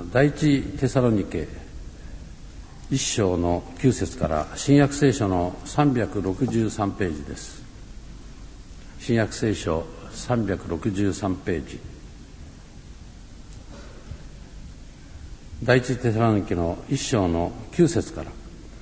第一テサロニケ1章の9節から新約聖書の363ページです。新約聖書363ページ、第一テサロニケの1章の9節から、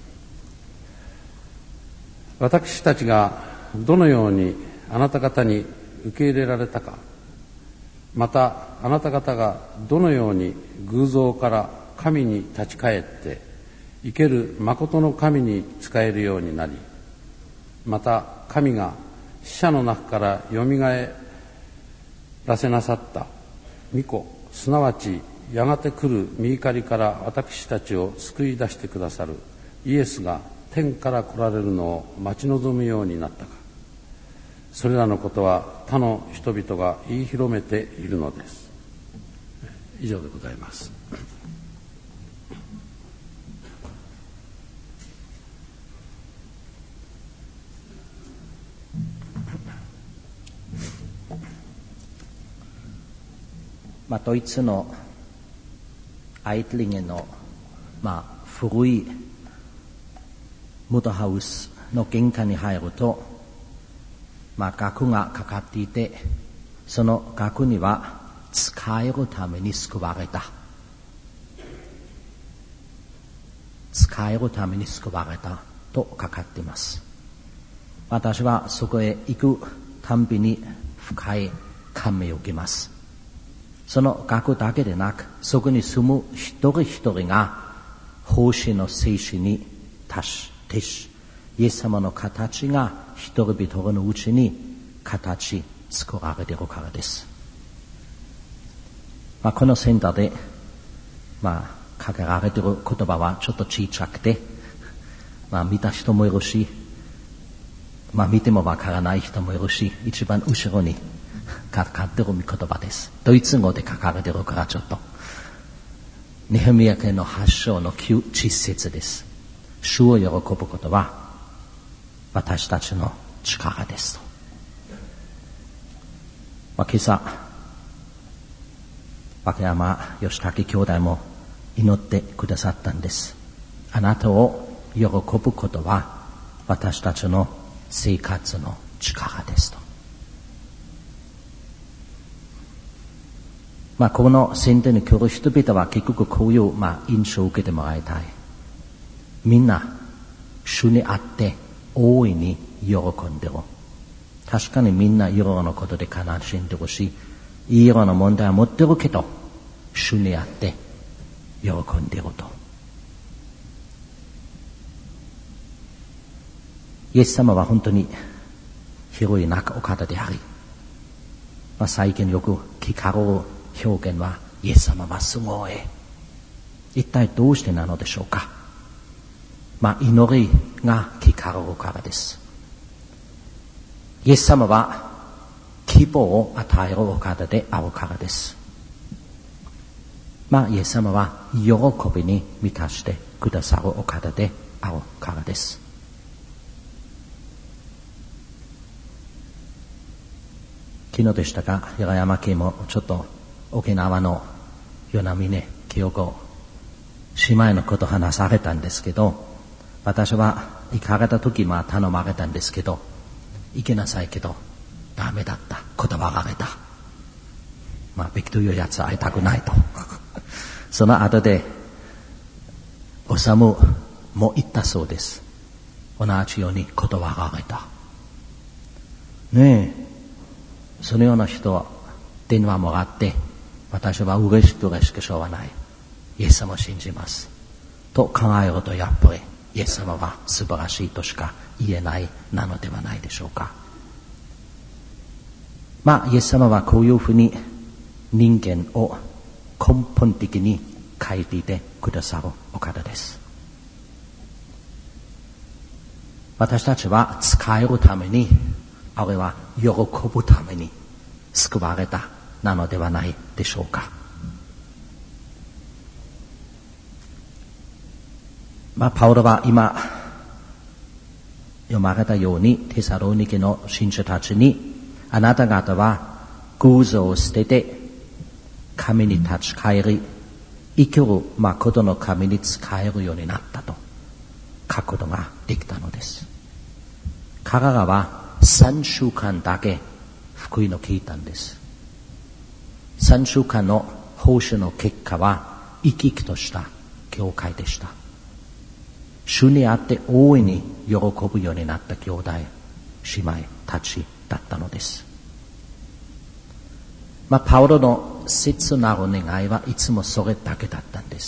私たちがどのようにあなた方に受け入れられたか、またあなた方がどのように偶像から神に立ち返って生ける誠の神に仕えるようになり、また神が死者の中からよみがえらせなさった御子、すなわちやがて来る御怒りから私たちを救い出してくださるイエスが天から来られるのを待ち望むようになったか。それらのことは他の人々が言い広めているのです。以上でございます。 ドイツのアイトリンゲの、古いムドハウスの玄関に入ると、額がかかっていて、その額には使えるために救われた、使えるために救われたとかかっています。私はそこへ行くたんびに深い感銘を受けます。その額だけでなく、そこに住む一人一人が奉仕の精神に徹し、イエス様の形が人々のうちに形作られているからです。このセンターで、かけられている言葉はちょっと小さくて、見た人もいるし、見てもわからない人もいるし、一番後ろにかかっている御言葉です。ドイツ語で書かれているからちょっと。ネヘミヤ記の8章の10節です。主を喜ぶことは私たちの力ですと。今朝、和歌山義武兄弟も祈ってくださったんです。あなたを喜ぶことは私たちの生活の力ですと。この宣伝に来る人々は結局こういう印象を受けてもらいたい。みんな主にあって大いに喜んでる。確かにみんないろいろなことで悲しんでるし、いろんな問題は持ってるけど、主にあって喜んでると。イエス様は本当に広いお方であり、最近よく聞かれる表現は、イエス様はすごい。一体どうしてなのでしょうか。祈りが聞かれるからです。イエス様は希望を与えるお方であるからです。イエス様は喜びに満たしてくださるお方であるからです。昨日でしたが、平山家もちょっと沖縄の与那嶺清子姉妹のこと話されたんですけど、私は行かれた時頼まれたんですけど、行けなさいけどダメだった、断られた。ビクというやつ会いたくないとその後でおさむも言ったそうです。同じように断られたねえ。そのような人電話もらって、私は嬉しくしょうがない、イエス様を信じますと考えると、やっぱりイエス様は素晴らしいとしか言えないなのではないでしょうか。イエス様はこういうふうに人間を根本的に変えていてくださるお方です。私たちは使えるために、あるいは喜ぶために救われたなのではないでしょうか。パウロは今読まれたように、テサロニケの信者たちに、あなた方は偶像を捨てて神に立ち返り、 生きる誠の神に仕えるようになったと書くことができたのです。彼らは3週間だけ福音を聞いたんです。3週間の奉仕の結果は生き生きとした教会でした。主にあって大いに喜ぶようになった兄弟、姉妹たちだったのです。パウロの切なる願いはいつもそれだけだったんです。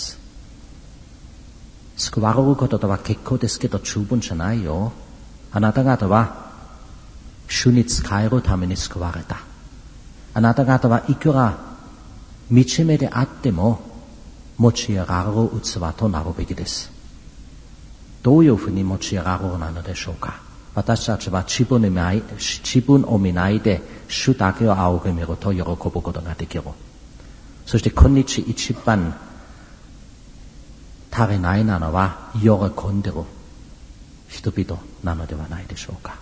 救われることとは結構ですけど十分じゃないよ。あなた方は主に仕えるために救われた。あなた方はいくら惨めであっても用いられる器となるべきです。どういうふうに用いられるなのでしょうか。私たちは自分を見ないで主だけを仰ぎ見ると喜ぶことができる。そして今日一番足りないなのは喜んでいる人々なのではないでしょうか。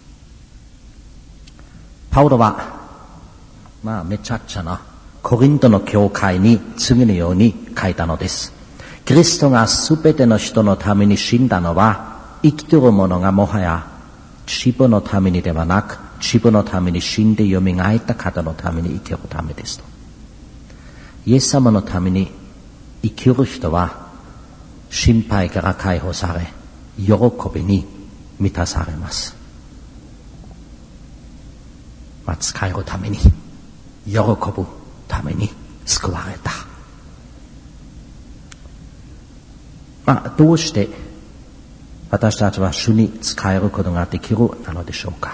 パウロはめちゃくちゃなコリントの教会に次のように書いたのです。キリストがすべての人のために死んだのは生きている者がもはや自分のためにではなく自分のために死んで蘇った方のために生きるためですと。イエス様のために生きる人は心配から解放され喜びに満たされます。使えるために喜ぶために救われた。どうして私たちは主に仕えることができるなのでしょうか。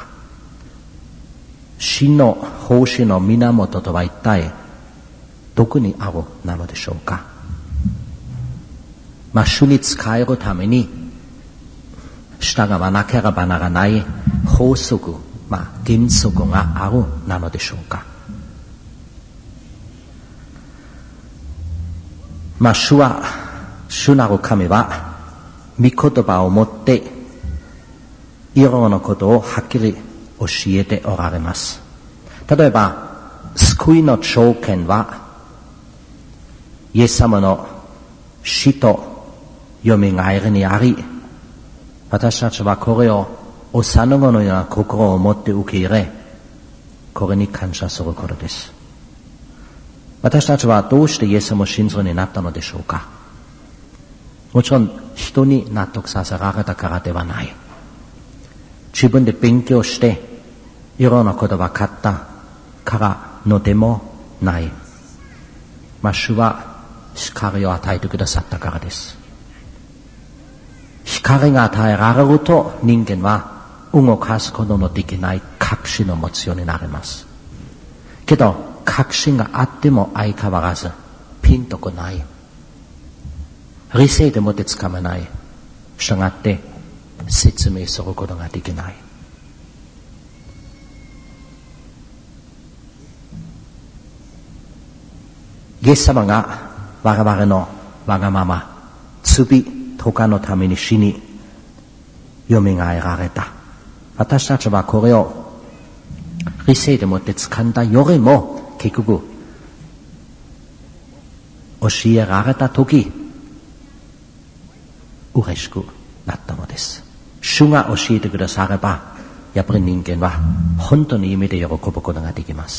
真の奉仕の源とは一体どこにあるなのでしょうか。主に仕えるために従わなければならない法則、原則があるなのでしょうか。主なる神は御言葉をもっていろんなことをはっきり教えておられます。例えば救いの条件はイエス様の死とよみがえりにあり、私たちはこれを幼子のような心を持って受け入れ、これに感謝することです。私たちはどうしてイエス様を信じるようになったのでしょうか。もちろん人に納得させられたからではない。自分で勉強していろんなことが分かったからのでもない。主は光を与えてくださったからです。光が与えられると人間は動かすことのできない確信を持つようになります。けど確信があっても相変わらずピンとこない。理性でもってつかめない。したがって説明することができない。イエス様が我々のわがまま、罪とかのために死に、蘇られた。私たちはこれを理性でもって掴んだよりも結局教えられたとき嬉しくなったのです。主が教えてくださればやっぱり人間は本当に意味で喜ぶことができます。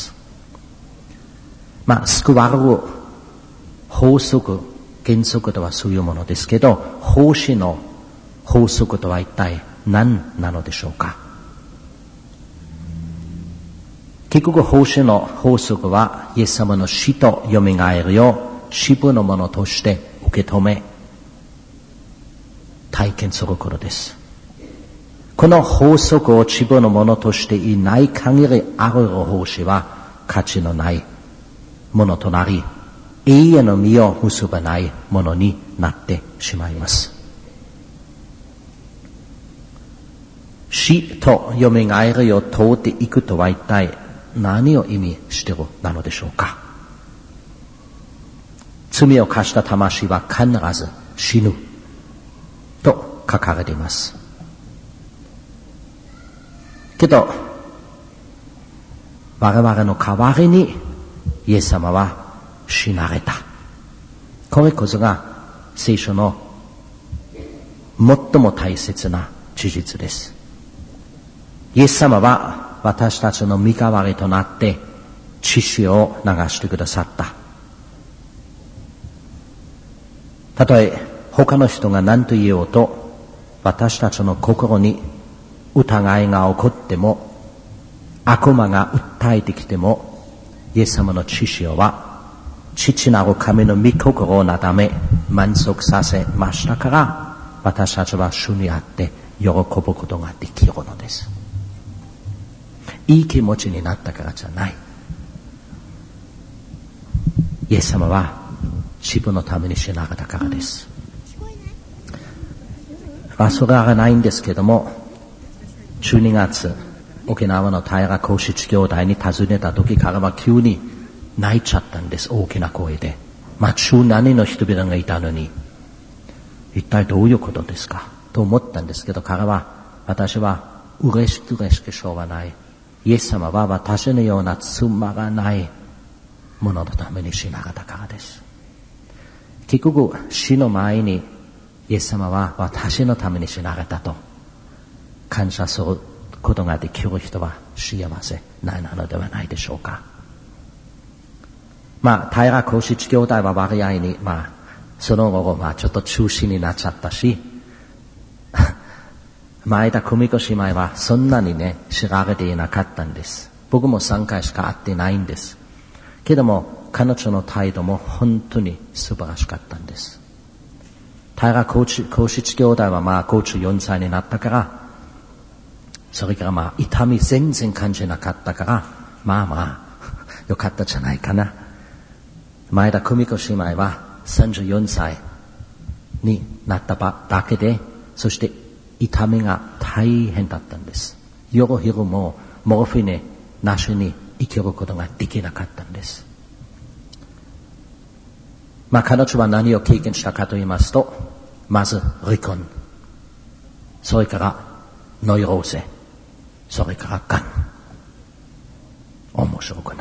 救われる法則、原則とはそういうものですけど、奉仕の法則とは一体何なのでしょうか。結局奉仕の法則はイエス様の死と蘇りを自分のものとして受け止め体験することです。この法則を自分のものとしていない限りある奉仕は価値のないものとなり、永遠の実を結ばないものになってしまいます。死と蘇りを通っていくとは一体何を意味しているなのでしょうか。罪を犯した魂は必ず死ぬと書かれています。けど我々の代わりにイエス様は死なれた。 これこそが聖書の最も大切な事実です。イエス様は私たちの身代わりとなって血潮を流してくださった。たとえ他の人が何と言おうと、私たちの心に疑いが起こっても、悪魔が訴えてきても、イエス様の血潮は父なる神の御心をなだめ満足させましたから、私たちは主にあって喜ぶことができるのです。いい気持ちになったからじゃない。イエス様は自分のために死なれたからです。それはないんですけども、12月沖縄の平幸七兄弟に訪ねた時、彼は急に泣いちゃったんです。大きな声で。数何の人々がいたのに、一体どういうことですかと思ったんですけど、彼は、私は嬉しくしょうがない。イエス様は私のようなつまらないもののために死なれたからです。結局死の前にイエス様は私のために死なれたと感謝することができる人は幸せなのではないでしょうか。平幸七兄弟は割合にその後ちょっと中止になっちゃったし、前田久美子姉妹はそんなにね知られていなかったんです。僕も3回しか会ってないんです。けども彼女の態度も本当に素晴らしかったんです。平幸七兄弟は54歳になったから、それから痛み全然感じなかったから、よかったじゃないかな。前田久美子姉妹は34歳になっただけで、そして痛みが大変だったんです。夜昼もモルフィネなしに生きることができなかったんです。彼女は何を経験したかと言いますと、まず離婚、それからノイローゼ、それからがん。面白くない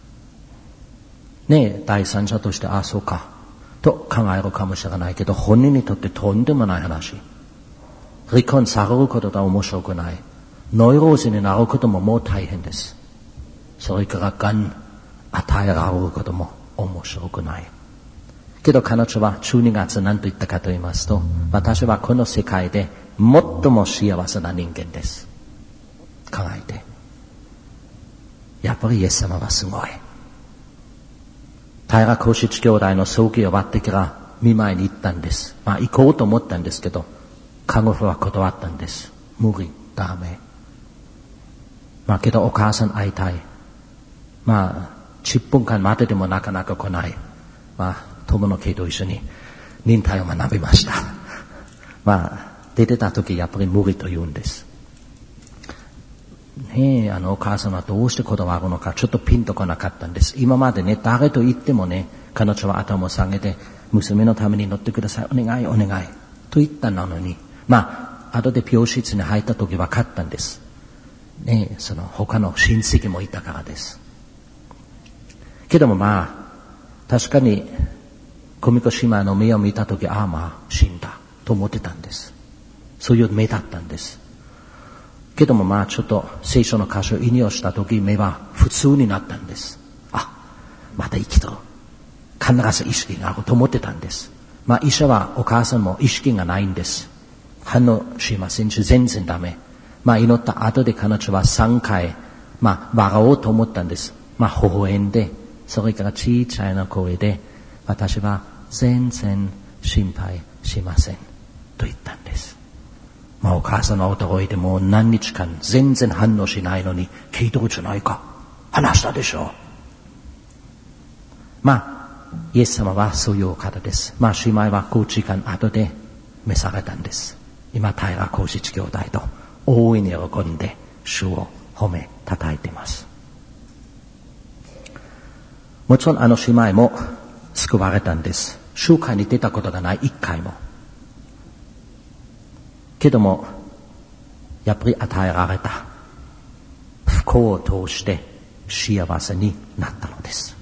ねえ、第三者としてそうかと考えるかもしれないけど、本人にとってとんでもない話。離婚されることが面白くない。ノイローゼになることももう大変です。それからがん与えられることも面白くない。けど彼女は12月何と言ったかと言いますと、私はこの世界で最も幸せな人間です。考えて。やっぱりイエス様はすごい。平幸七兄弟の葬儀を終わってから見舞いに行ったんです。行こうと思ったんですけど、看護婦は断ったんです。無理、ダメ。けどお母さん会いたい。10分間待っててもなかなか来ない。友の家と一緒に忍耐を学びました。出てた時やっぱり無理と言うんです。お母さんはどうして断るのかちょっとピンとこなかったんです。今までね、誰と言ってもね、彼女は頭を下げて、娘のために乗ってください、お願いお願いと言ったのに、後で病室に入った時分かったんです。その他の親戚もいたからです。けども確かに久美子姉妹の目を見た時、死んだと思ってたんです。そういう目だったんです。けどもちょっと聖書の箇所を引用した時、目は普通になったんです。また生きとる。必ず意識があると思ってたんです。医者はお母さんも意識がないんです。反応しませんし、全然ダメ。祈った後で彼女は3回、笑おうと思ったんです。微笑んで、それから小さいな声で、私は全然心配しませんと言ったんです。お母さんは驚いてもう何日間全然反応しないのに、聞いてるじゃないか。話したでしょ。イエス様はそういう方です。姉妹は5時間後で召されたんです。今、平幸七兄弟と大いに喜んで主を褒め叩いています。もちろん姉妹も救われたんです。集会に出たことがない1回も。けども、やっぱり与えられた不幸を通して幸せになったのです。